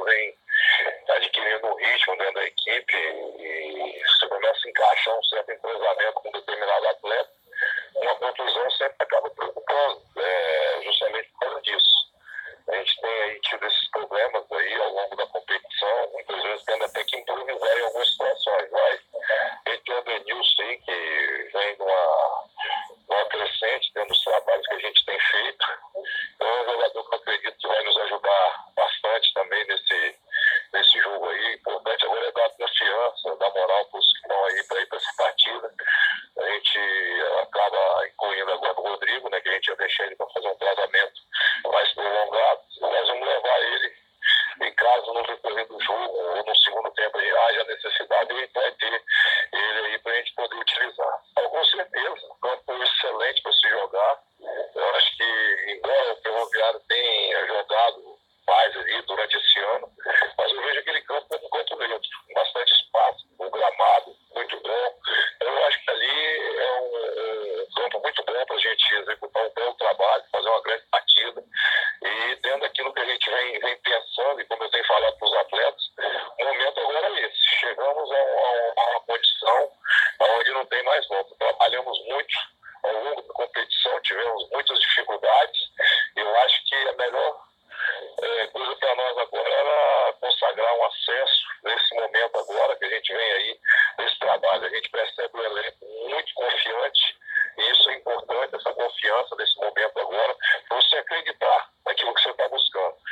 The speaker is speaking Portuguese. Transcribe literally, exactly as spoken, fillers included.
vem adquirindo um ritmo dentro da equipe e se começa a encaixar um certo entrosamento com um determinado atleta, uma contusão sempre acaba preocupando, é, justamente por causa disso. A gente tem aí tido esses problemas aí ao longo da competição, muitas vezes tendo até que improvisar em algumas situações, mas a gente tem o Denilson aí que vem numa, numa crescente dentro dos trabalhos que a gente tem feito. Então é um jogador que eu acredito que vai nos ajudar bastante também nesse, nesse jogo aí. O importante agora é dar confiança, dar moral para os que estão aí para ir para essa partida. A gente acaba incluindo agora o Rodrigo, né, que a gente ia deixar ele para fazer um tratamento mais prolongado. Nós vamos levar ele, em caso no decorrer do jogo ou no segundo tempo aí haja necessidade, a gente vai ter ele aí para a gente poder utilizar. Então, com certeza, o campo é excelente para se jogar. Eu acho que, embora o Ferroviário tenha jogado mais ali durante esse ano, mas eu vejo aquele campo como quanto mesmo, com bastante espaço, um gramado muito bom. Eu acho que ali é um, um campo muito bom para a gente executar um plano